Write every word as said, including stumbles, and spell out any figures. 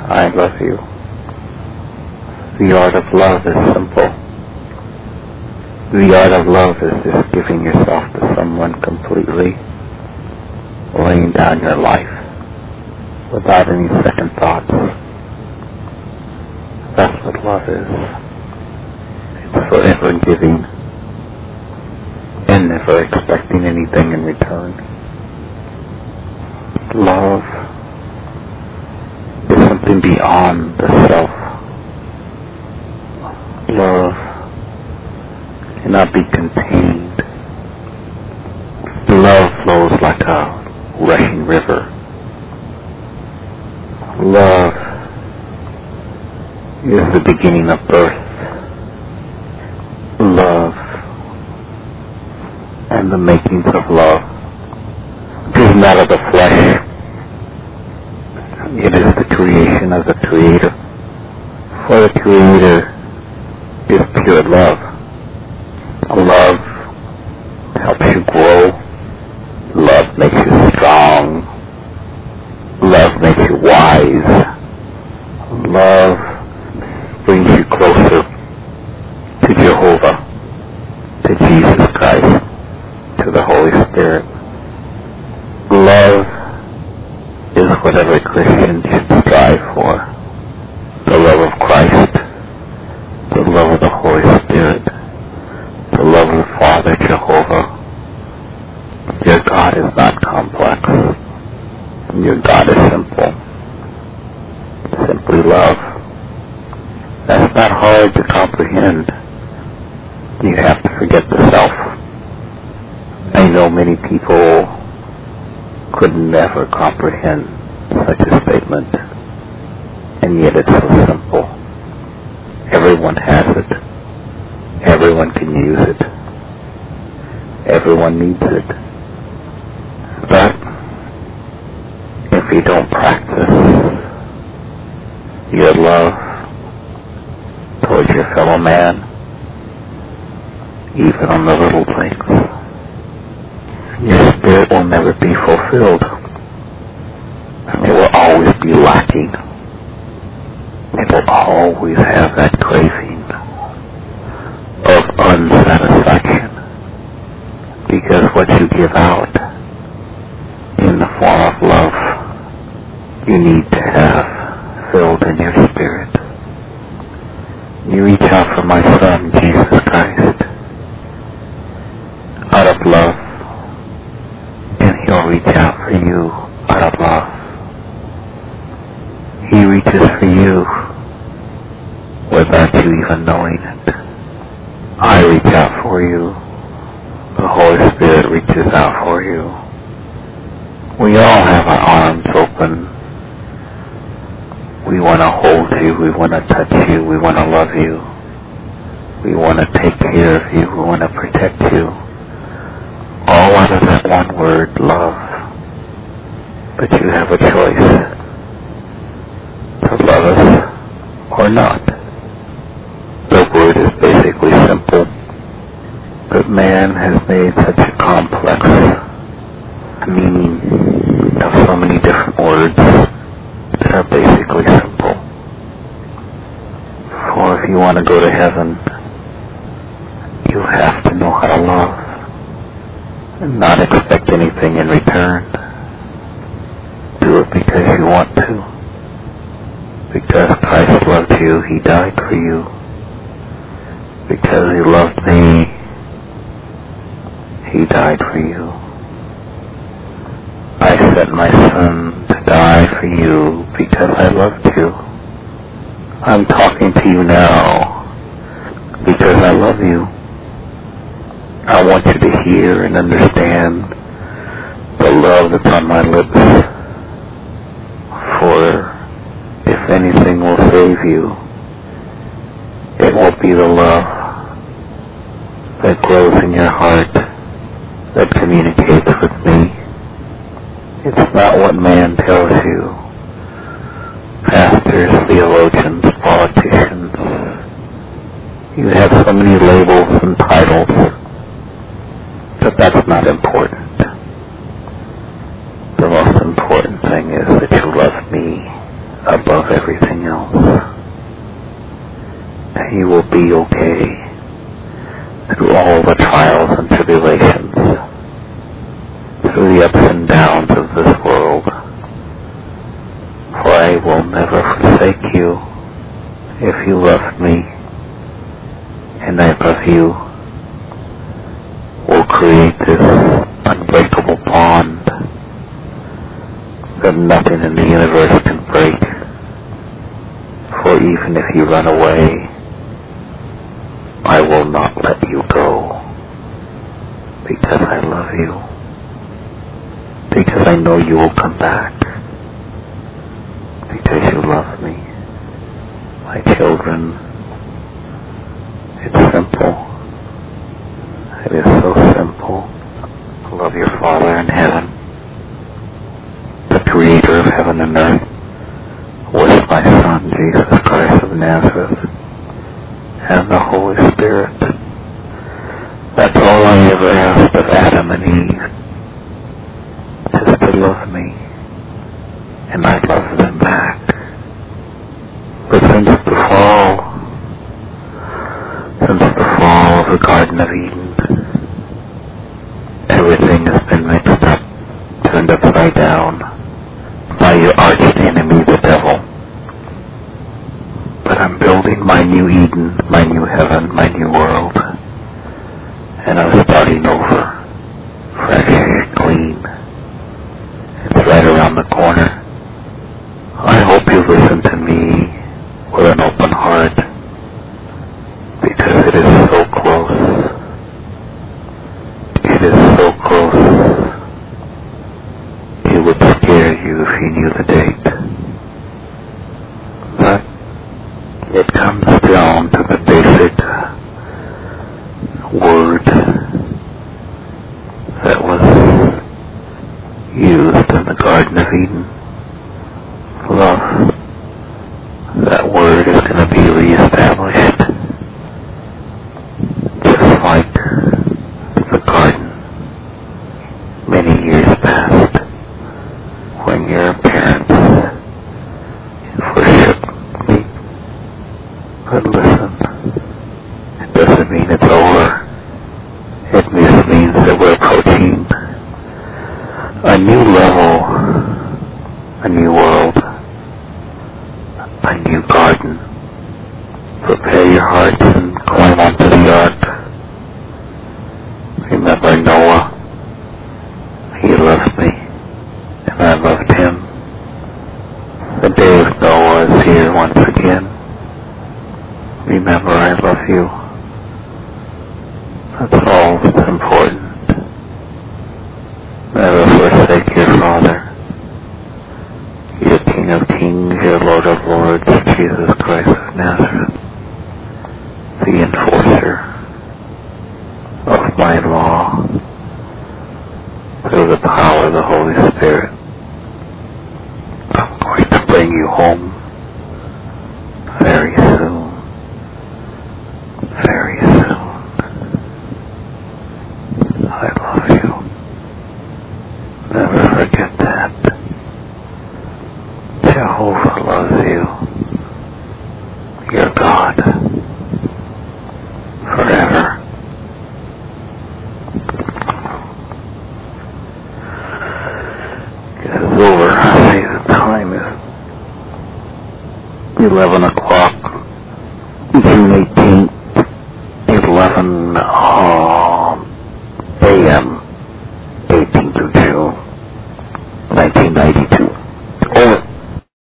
I love you. The art of love is simple. The art of love is just giving yourself to someone completely, laying down your life without any second thoughts. That's what love is. It's forever giving and never expecting anything in return. Love is something beyond the self. Love cannot be contained. Love flows like a rushing river. Love is the beginning of birth. Love and the makings of love is not of the flesh. It is the creation of the Creator. For the Creator is pure love. Love helps you grow. Love makes you strong. Love makes you wise. Love brings you closer to Jehovah, to Jesus Christ, to the Holy Spirit. Love is what every Christian should strive for. The love of Christ, the love of the Holy Spirit, the love of the Father, Jehovah. Your God is not complex. Your God is simple. Simply love. That's not hard to comprehend. You have to forget the self. I know many people could never comprehend such a statement, and yet it's so simple. Everyone has it. Everyone can use it. Everyone needs it. But if you don't practice your love towards your fellow man, even on the little things, your spirit will never be fulfilled. It will always be lacking. It will always have that craving of unsatisfaction. Because what you give out in the form of love, you need to have filled in your spirit. You reach out for my Son, Jesus Christ, out of love, and He'll reach out for you out of love. He reaches for you without you even knowing it. I reach out for you. The Holy Spirit reaches out for you. We all have our arms open. We want to hold you. We want to touch you. We want to love you. We want to take care of you. We want to protect you. All out of that one word, love. But you have a choice to love us or not. The word is basically simple, but man has made such a complex meaning of so many different words that are basically simple. For if you want to go to heaven, you have to know how to love and not expect anything in return. Do it because you want to. Because Christ loved you, He died for you. Because He loved me, He died for you. I sent my Son to die for you because I loved you. I'm talking to you now because I love you. I want you to hear and understand the love that's on my lips. For if anything will save you, it will be the love that grows in your heart, that communicates with me. It's not what man tells you. Pastors, theologians, politicians, you have so many labels and titles, but that's not important. The most important thing is that you love me, above everything else. That you will be okay through all the trials and tribulations, through the ups and downs of this world. For I will never forsake you if you love me, and I love you. We'll create this unbreakable bond that nothing in the universe can break. For even if you run away, I will not let you go, because I love you, because I know you will come back, because you love me. My children, it's simple. It is so simple. Love your Father in heaven, the Creator of heaven and earth, with my Son, Jesus Christ of Nazareth, and the Holy Spirit. That's all I ever asked of Adam and Eve, just to love me, and I love them back. But since the fall, since the fall of the Garden of Eden, everything has been mixed up, turned upside down by your arch enemy, the devil. But I'm building my new Eden, my new heaven, my new world, and I'm starting over, fresh and clean. It's right around the corner. I hope you listen to me with an open heart, because it is so close. It is so close. It would scare you if you knew the date. But it comes down to the basic word that was used in the Garden of Eden. Love. That word is going to be reestablished, just like the garden many years past, when your parents worship me. But listen, it doesn't mean it's over. It just means that we're approaching a new level, a new world, a new garden. Prepare your hearts and climb onto the ark. Remember Noah. He loved me, and I loved him. The day of Noah is here once again. Remember, I love you. That's all that's important. Never forsake your Father, your King of Kings, your Lord of Lords, Jesus Christ of Nazareth, the enforcer of my law through the power of the Holy Spirit. I'm going to bring you home very soon, very soon. I love you. Never forget that. Jehovah loves you. Your God. Forever. It is over. I see the time is eleven o'clock. June eighteenth. eleven a m eighteenth of June, nineteen ninety-two.